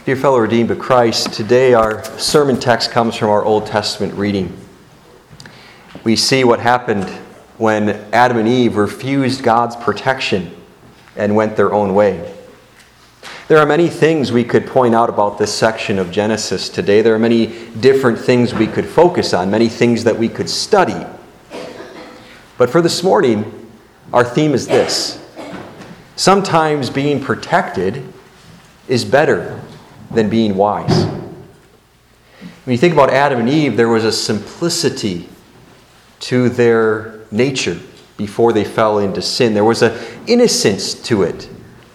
Dear fellow redeemed of Christ, today our sermon text comes from our Old Testament reading. We see what happened when Adam and Eve refused God's protection and went their own way. There are many things we could point out about this section of Genesis today. There are many different things we could focus on, many things that we could study. But for this morning, our theme is this: sometimes being protected is better than being wise. When you think about Adam and Eve, there was a simplicity to their nature before they fell into sin. There was an innocence to it.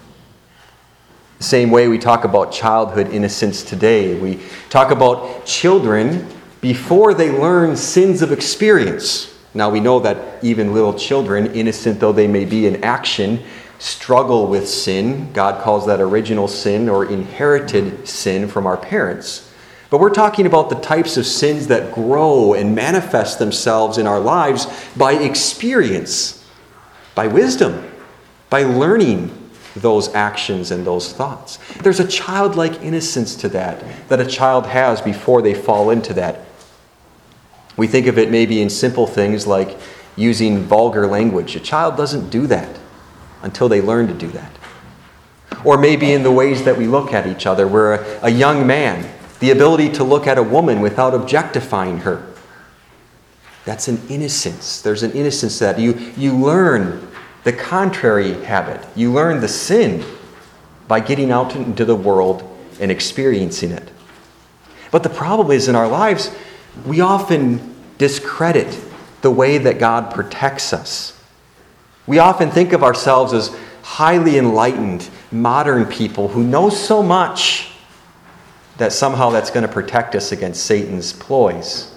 The same way we talk about childhood innocence today. We talk about children before they learn sins of experience. Now we know that even little children, innocent though they may be in action, struggle with sin. God calls that original sin or inherited sin from our parents. But we're talking about the types of sins that grow and manifest themselves in our lives by experience, by wisdom, by learning those actions and those thoughts. There's a childlike innocence to that a child has before they fall into that. We think of it maybe in simple things like using vulgar language. A child doesn't do that until they learn to do that. Or maybe in the ways that we look at each other. We're a young man, the ability to look at a woman without objectifying her. That's an innocence. There's an innocence that you learn the contrary habit. You learn the sin by getting out into the world and experiencing it. But the problem is in our lives, we often discredit the way that God protects us. We often think of ourselves as highly enlightened, modern people who know so much that somehow that's going to protect us against Satan's ploys.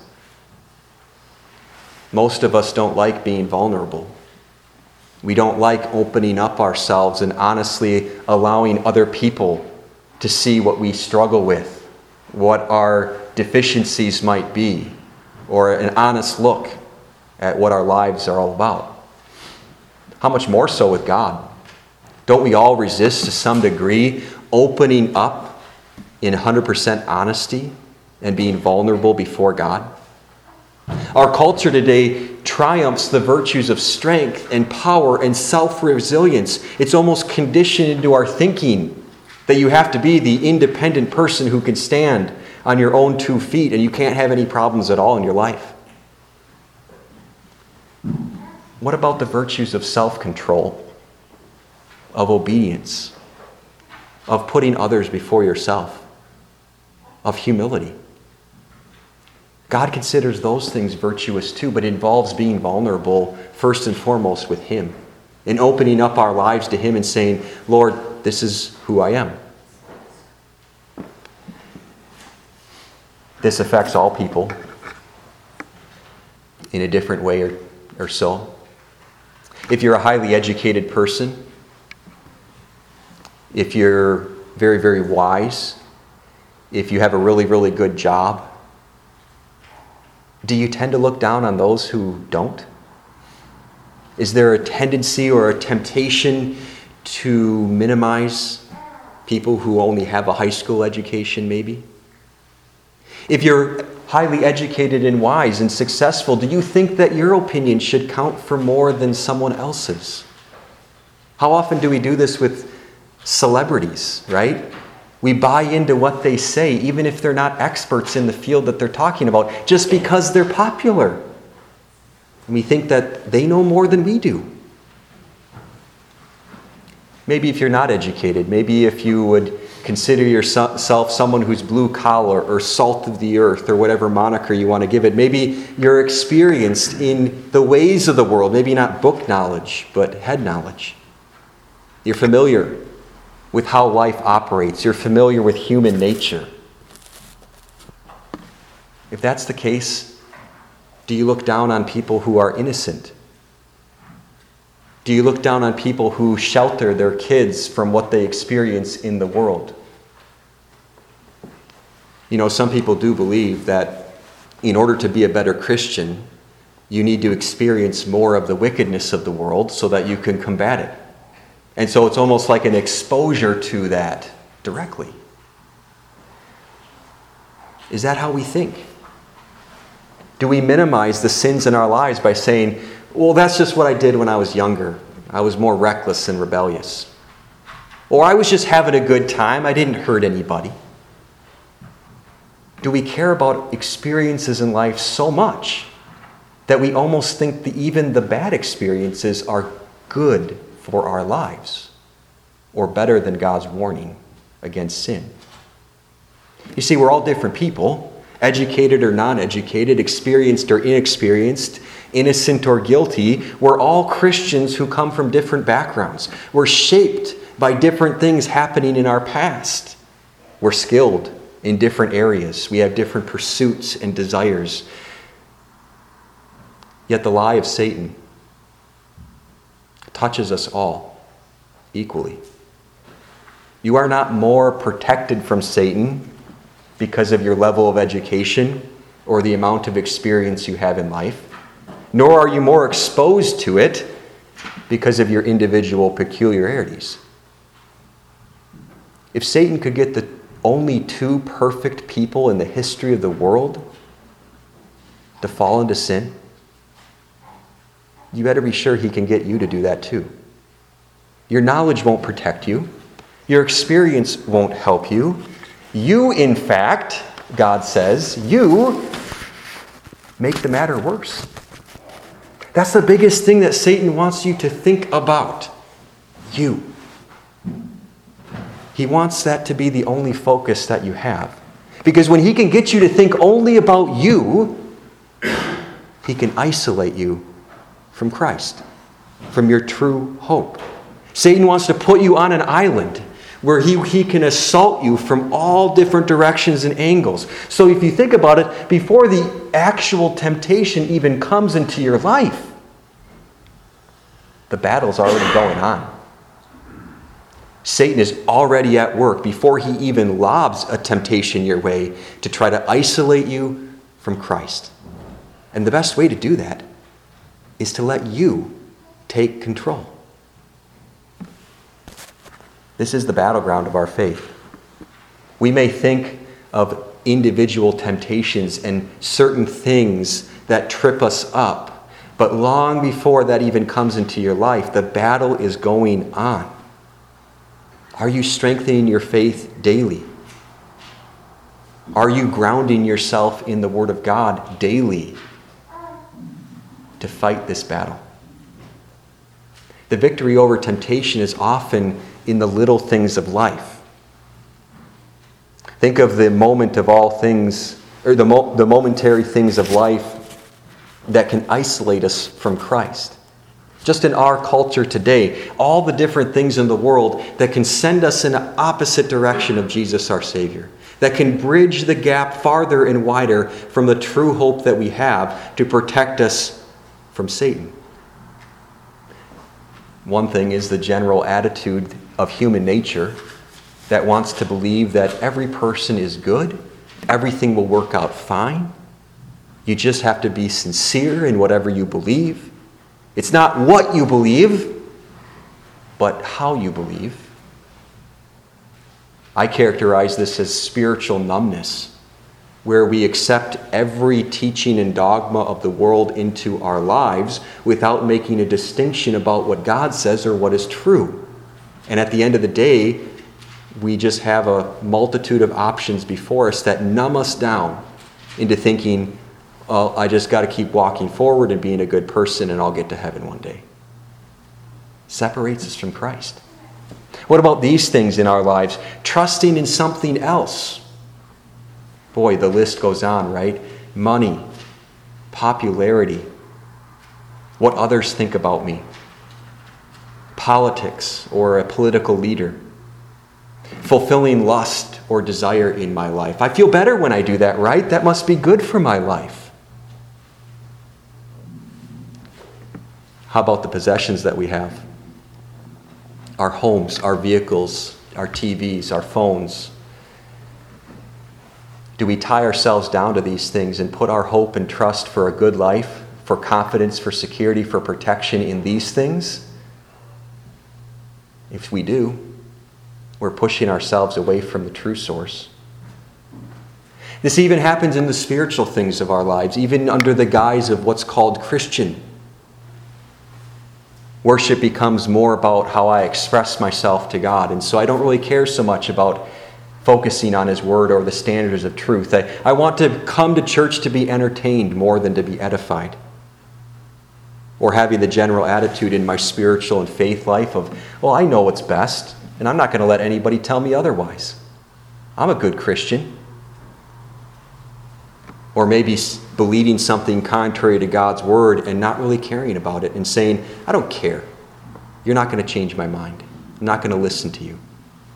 Most of us don't like being vulnerable. We don't like opening up ourselves and honestly allowing other people to see what we struggle with, what our deficiencies might be, or an honest look at what our lives are all about. How much more so with God? Don't we all resist to some degree opening up in 100% honesty and being vulnerable before God? Our culture today triumphs the virtues of strength and power and self-resilience. It's almost conditioned into our thinking that you have to be the independent person who can stand on your own 2 feet and you can't have any problems at all in your life. What about the virtues of self-control, of obedience, of putting others before yourself, of humility? God considers those things virtuous too, but it involves being vulnerable first and foremost with Him, and opening up our lives to Him and saying, Lord, this is who I am. This affects all people in a different way or so. If you're a highly educated person, if you're very, very wise, if you have a really, really good job, do you tend to look down on those who don't? Is there a tendency or a temptation to minimize people who only have a high school education maybe? If you're highly educated and wise and successful, do you think that your opinion should count for more than someone else's? How often do we do this with celebrities, right? We buy into what they say, even if they're not experts in the field that they're talking about, just because they're popular. And we think that they know more than we do. Maybe if you're not educated, maybe if you would consider yourself someone who's blue collar or salt of the earth or whatever moniker you want to give it. Maybe you're experienced in the ways of the world, maybe not book knowledge, but head knowledge. You're familiar with how life operates. You're familiar with human nature. If that's the case, do you look down on people who are innocent? Do you look down on people who shelter their kids from what they experience in the world? You know, some people do believe that in order to be a better Christian, you need to experience more of the wickedness of the world so that you can combat it. And so it's almost like an exposure to that directly. Is that how we think? Do we minimize the sins in our lives by saying, well, that's just what I did when I was younger. I was more reckless and rebellious. Or I was just having a good time. I didn't hurt anybody. Do we care about experiences in life so much that we almost think that even the bad experiences are good for our lives or better than God's warning against sin? You see, we're all different people, educated or non-educated, experienced or inexperienced, innocent or guilty. We're all Christians who come from different backgrounds. We're shaped by different things happening in our past. We're skilled in different areas. We have different pursuits and desires. Yet the lie of Satan touches us all equally. You are not more protected from Satan because of your level of education or the amount of experience you have in life, nor are you more exposed to it because of your individual peculiarities. If Satan could get the only two perfect people in the history of the world to fall into sin, you better be sure he can get you to do that too. Your knowledge won't protect you. Your experience won't help you. You, in fact, God says, you make the matter worse. That's the biggest thing that Satan wants you to think about. You. He wants that to be the only focus that you have. Because when he can get you to think only about you, he can isolate you from Christ, from your true hope. Satan wants to put you on an island where he can assault you from all different directions and angles. So if you think about it, before the actual temptation even comes into your life, the battle's already going on. Satan is already at work before he even lobs a temptation your way to try to isolate you from Christ. And the best way to do that is to let you take control. This is the battleground of our faith. We may think of individual temptations and certain things that trip us up, but long before that even comes into your life, the battle is going on. Are you strengthening your faith daily? Are you grounding yourself in the Word of God daily to fight this battle? The victory over temptation is often in the little things of life. Think of the moment of all things, or the momentary things of life that can isolate us from Christ. Just in our culture today, all the different things in the world that can send us in an opposite direction of Jesus our Savior, that can bridge the gap farther and wider from the true hope that we have to protect us from Satan. One thing is the general attitude of human nature that wants to believe that every person is good, everything will work out fine. You just have to be sincere in whatever you believe. It's not what you believe, but how you believe. I characterize this as spiritual numbness, where we accept every teaching and dogma of the world into our lives without making a distinction about what God says or what is true. And at the end of the day, we just have a multitude of options before us that numb us down into thinking, well, I just got to keep walking forward and being a good person and I'll get to heaven one day. Separates us from Christ. What about these things in our lives? Trusting in something else. Boy, the list goes on, right? Money, popularity, what others think about me, politics or a political leader, fulfilling lust or desire in my life. I feel better when I do that, right? That must be good for my life. How about the possessions that we have? Our homes, our vehicles, our TVs, our phones. Do we tie ourselves down to these things and put our hope and trust for a good life, for confidence, for security, for protection in these things? If we do, we're pushing ourselves away from the true source. This even happens in the spiritual things of our lives, even under the guise of what's called Christian. Worship becomes more about how I express myself to God, and so I don't really care so much about focusing on His Word or the standards of truth. I want to come to church to be entertained more than to be edified. Or having the general attitude in my spiritual and faith life of, well, I know what's best, and I'm not going to let anybody tell me otherwise. I'm a good Christian. Or maybe believing something contrary to God's Word and not really caring about it and saying, I don't care. You're not going to change my mind. I'm not going to listen to you.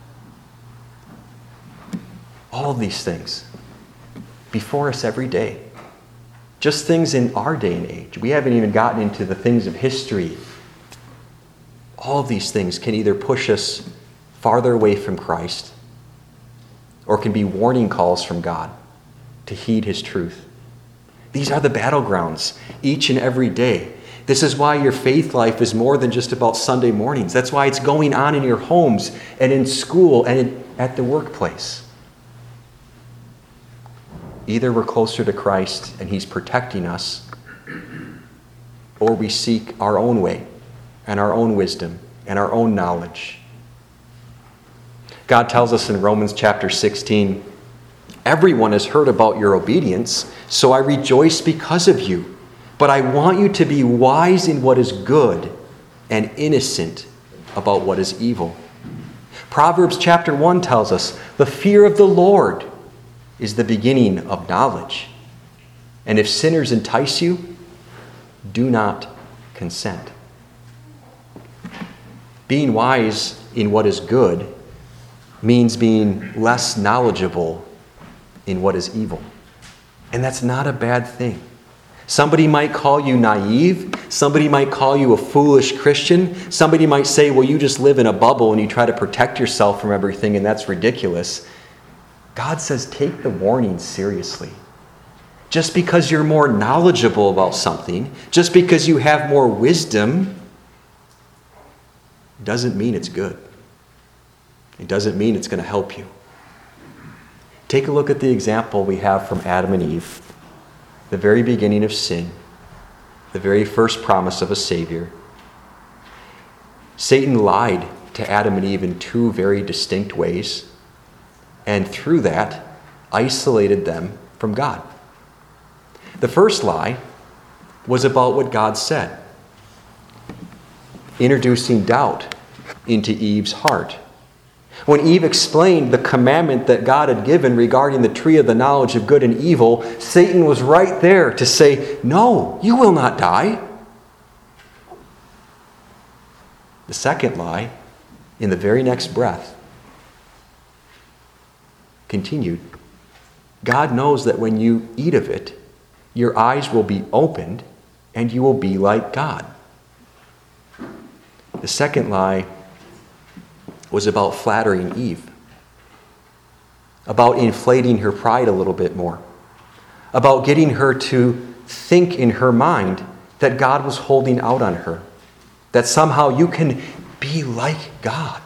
All of these things before us every day. Just things in our day and age. We haven't even gotten into the things of history. All of these things can either push us farther away from Christ or can be warning calls from God to heed His truth. These are the battlegrounds each and every day. This is why your faith life is more than just about Sunday mornings. That's why it's going on in your homes and in school and at the workplace. Either we're closer to Christ and He's protecting us, or we seek our own way and our own wisdom and our own knowledge. God tells us in Romans chapter 16, everyone has heard about your obedience, so I rejoice because of you. But I want you to be wise in what is good and innocent about what is evil. Proverbs chapter 1 tells us, the fear of the Lord is the beginning of knowledge. And if sinners entice you, do not consent. Being wise in what is good means being less knowledgeable in what is evil. And that's not a bad thing. Somebody might call you naive. Somebody might call you a foolish Christian. Somebody might say, well, you just live in a bubble and you try to protect yourself from everything, and that's ridiculous. God says take the warning seriously. Just because you're more knowledgeable about something, just because you have more wisdom, doesn't mean it's good. It doesn't mean it's going to help you. Take a look at the example we have from Adam and Eve, the very beginning of sin, the very first promise of a Savior. Satan lied to Adam and Eve in two very distinct ways, and through that, isolated them from God. The first lie was about what God said, introducing doubt into Eve's heart. When Eve explained the commandment that God had given regarding the tree of the knowledge of good and evil, Satan was right there to say, no, you will not die. The second lie, in the very next breath, continued, God knows that when you eat of it, your eyes will be opened and you will be like God. The second lie was about flattering Eve, about inflating her pride a little bit more, about getting her to think in her mind that God was holding out on her, that somehow you can be like God.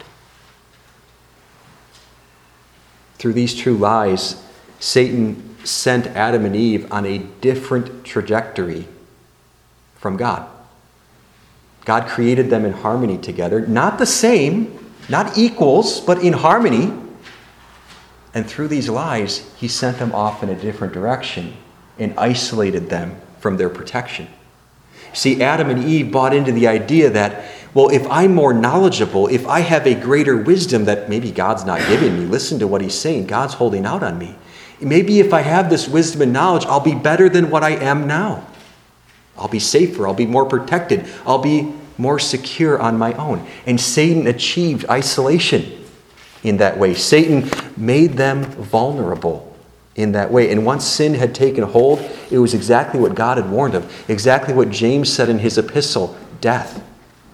Through these two lies, Satan sent Adam and Eve on a different trajectory from God. God created them in harmony together, not the same, not equals, but in harmony. And through these lies, He sent them off in a different direction and isolated them from their protection. See, Adam and Eve bought into the idea that, well, if I'm more knowledgeable, if I have a greater wisdom that maybe God's not giving me, listen to what He's saying, God's holding out on me. Maybe if I have this wisdom and knowledge, I'll be better than what I am now. I'll be safer, I'll be more protected, I'll be more secure on my own. And Satan achieved isolation in that way. Satan made them vulnerable in that way. And once sin had taken hold, it was exactly what God had warned of, exactly what James said in his epistle, death.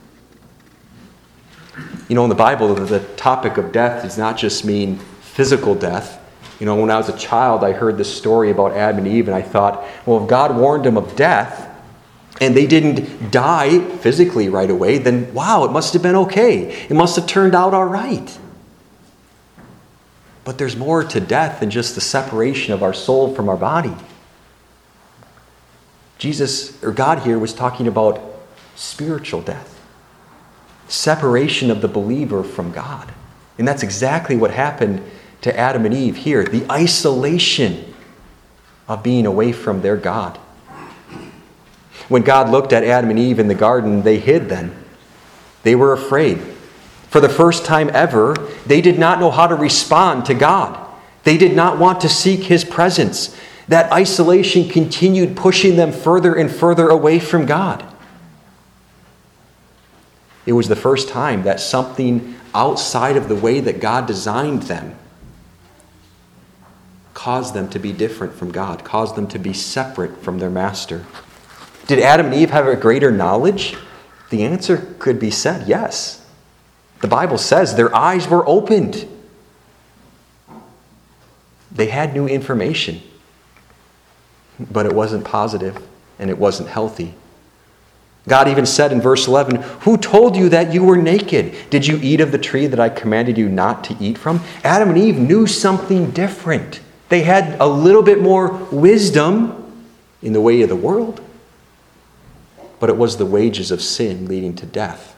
You know, in the Bible, the topic of death does not just mean physical death. You know, when I was a child, I heard this story about Adam and Eve, and I thought, well, if God warned them of death, and they didn't die physically right away, then wow, it must have been okay. It must have turned out all right. But there's more to death than just the separation of our soul from our body. God here was talking about spiritual death, separation of the believer from God. And that's exactly what happened to Adam and Eve here, the isolation of being away from their God. When God looked at Adam and Eve in the garden, they hid then. They were afraid. For the first time ever, they did not know how to respond to God. They did not want to seek His presence. That isolation continued pushing them further and further away from God. It was the first time that something outside of the way that God designed them caused them to be different from God, caused them to be separate from their master. Did Adam and Eve have a greater knowledge? The answer could be said yes. The Bible says their eyes were opened. They had new information, but it wasn't positive and it wasn't healthy. God even said in verse 11, "Who told you that you were naked? Did you eat of the tree that I commanded you not to eat from?" Adam and Eve knew something different. They had a little bit more wisdom in the way of the world, but it was the wages of sin leading to death.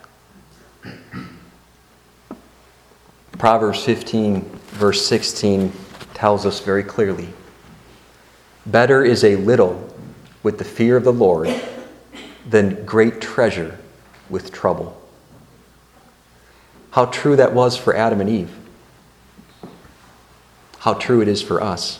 Proverbs 15, verse 16 tells us very clearly, "Better is a little with the fear of the Lord than great treasure with trouble." How true that was for Adam and Eve. How true it is for us.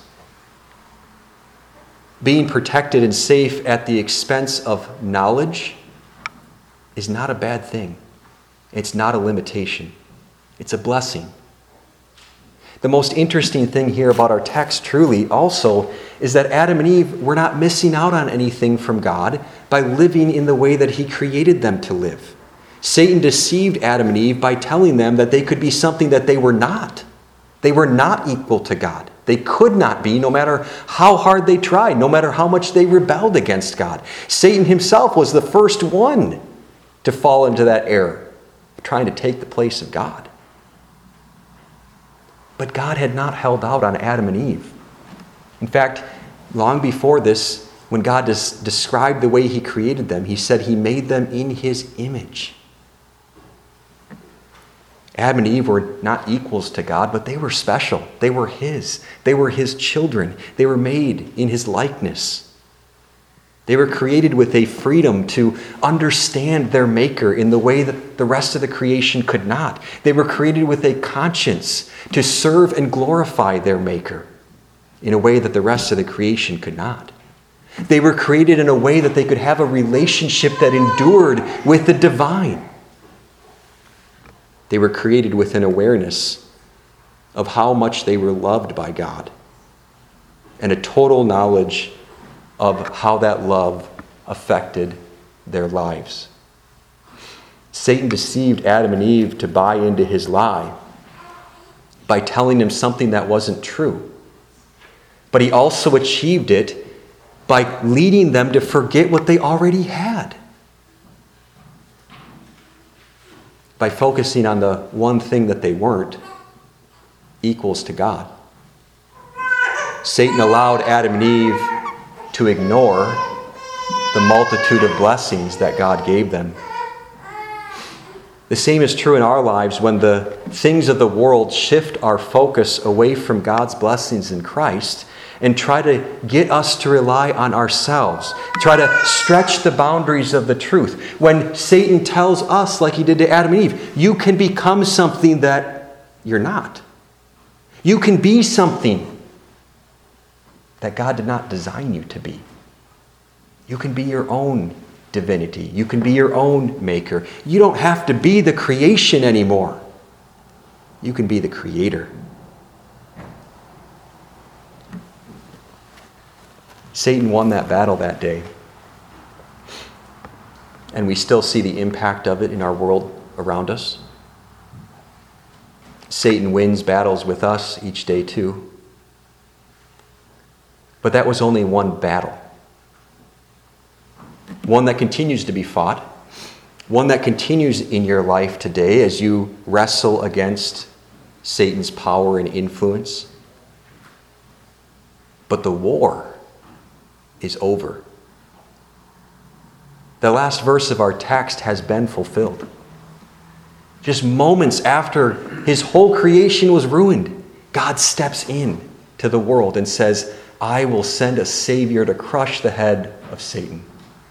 Being protected and safe at the expense of knowledge is not a bad thing. It's not a limitation. It's a blessing. The most interesting thing here about our text truly also is that Adam and Eve were not missing out on anything from God by living in the way that He created them to live. Satan deceived Adam and Eve by telling them that they could be something that they were not. They were not equal to God. They could not be, no matter how hard they tried, no matter how much they rebelled against God. Satan himself was the first one to fall into that error, trying to take the place of God. But God had not held out on Adam and Eve. In fact, long before this, when God described the way He created them, He said He made them in His image. Adam and Eve were not equals to God, but they were special. They were His. They were His children. They were made in His likeness. They were created with a freedom to understand their Maker in the way that the rest of the creation could not. They were created with a conscience to serve and glorify their Maker in a way that the rest of the creation could not. They were created in a way that they could have a relationship that endured with the divine. They were created with an awareness of how much they were loved by God and a total knowledge of how that love affected their lives. Satan deceived Adam and Eve to buy into his lie by telling them something that wasn't true. But he also achieved it by leading them to forget what they already had. By focusing on the one thing that they weren't, equals to God. Satan allowed Adam and Eve to ignore the multitude of blessings that God gave them. The same is true in our lives when the things of the world shift our focus away from God's blessings in Christ and try to get us to rely on ourselves, try to stretch the boundaries of the truth. When Satan tells us, like he did to Adam and Eve, you can become something that you're not. You can be something that God did not design you to be. You can be your own divinity. You can be your own maker. You don't have to be the creation anymore. You can be the creator. Satan won that battle that day. And we still see the impact of it in our world around us. Satan wins battles with us each day too. But that was only one battle. One that continues to be fought. One that continues in your life today as you wrestle against Satan's power and influence. But the war is over. The last verse of our text has been fulfilled. Just moments after his whole creation was ruined, God steps in to the world and says, I will send a Savior to crush the head of Satan.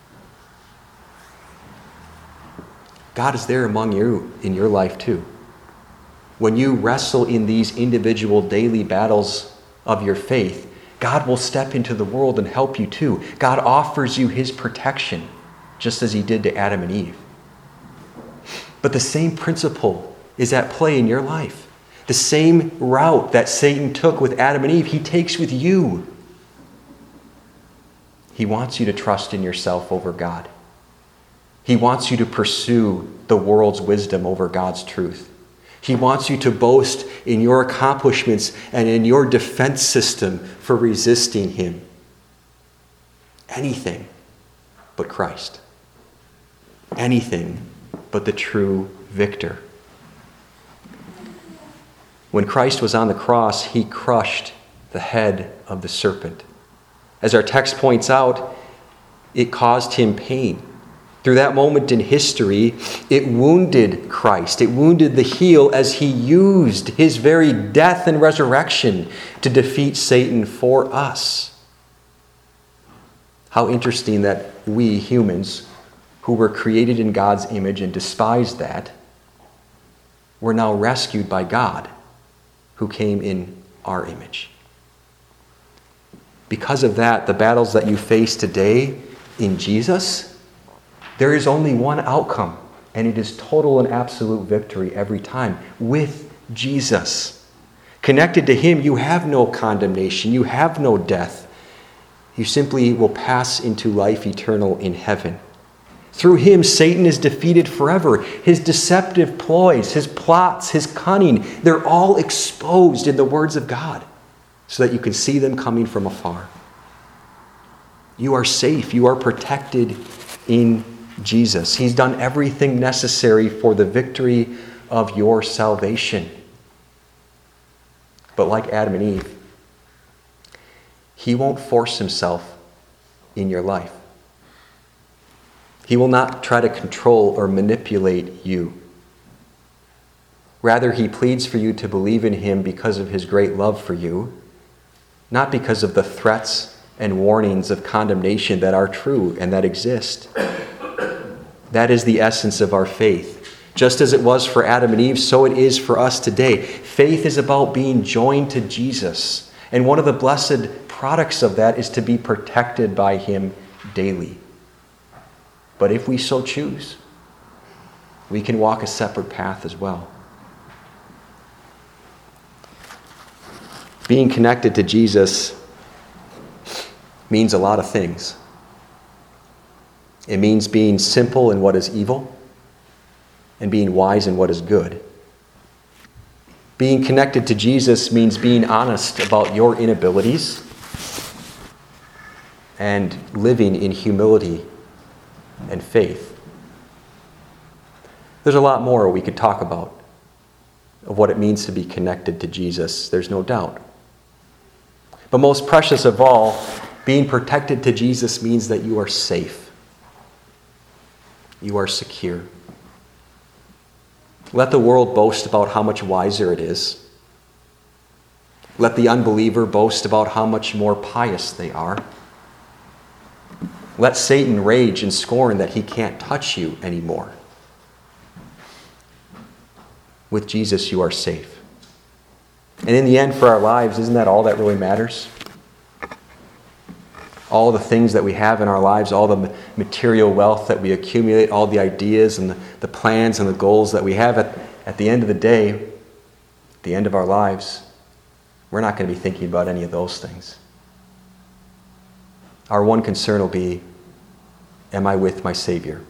God is there among you in your life too. When you wrestle in these individual daily battles of your faith, God will step into the world and help you too. God offers you his protection, just as he did to Adam and Eve. But the same principle is at play in your life. The same route that Satan took with Adam and Eve, he takes with you. He wants you to trust in yourself over God. He wants you to pursue the world's wisdom over God's truth. He wants you to boast in your accomplishments and in your defense system for resisting him. Anything but Christ. Anything but the true victor. When Christ was on the cross, he crushed the head of the serpent. As our text points out, it caused him pain. Through that moment in history, it wounded Christ. It wounded the heel as he used his very death and resurrection to defeat Satan for us. How interesting that we humans, who were created in God's image and despised that, were now rescued by God, who came in our image. Because of that, the battles that you face today in Jesus, there is only one outcome, and it is total and absolute victory every time with Jesus. Connected to him, you have no condemnation, you have no death. You simply will pass into life eternal in heaven. Through him, Satan is defeated forever. His deceptive ploys, his plots, his cunning, they're all exposed in the words of God so that you can see them coming from afar. You are safe. You are protected in Jesus. He's done everything necessary for the victory of your salvation. But like Adam and Eve, he won't force himself in your life. He will not try to control or manipulate you. Rather, he pleads for you to believe in him because of his great love for you, not because of the threats and warnings of condemnation that are true and that exist. That is the essence of our faith. Just as it was for Adam and Eve, so it is for us today. Faith is about being joined to Jesus. And one of the blessed products of that is to be protected by him daily. But if we so choose, we can walk a separate path as well. Being connected to Jesus means a lot of things. It means being simple in what is evil and being wise in what is good. Being connected to Jesus means being honest about your inabilities and living in humility and faith. There's a lot more we could talk about of what it means to be connected to Jesus, there's no doubt. But most precious of all, being protected to Jesus means that you are safe. You are secure. Let the world boast about how much wiser it is. Let the unbeliever boast about how much more pious they are. Let Satan rage and scorn that he can't touch you anymore. With Jesus, you are safe. And in the end, for our lives, isn't that all that really matters? All the things that we have in our lives, all the material wealth that we accumulate, all the ideas and the plans and the goals that we have, at the end of the day, at the end of our lives, we're not going to be thinking about any of those things. Our one concern will be, am I with my Savior?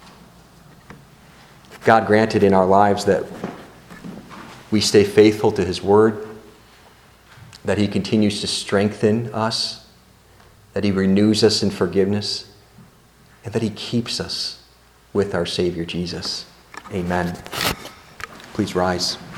God granted in our lives that we stay faithful to his word, that he continues to strengthen us, that he renews us in forgiveness, and that he keeps us with our Savior Jesus. Amen. Please rise.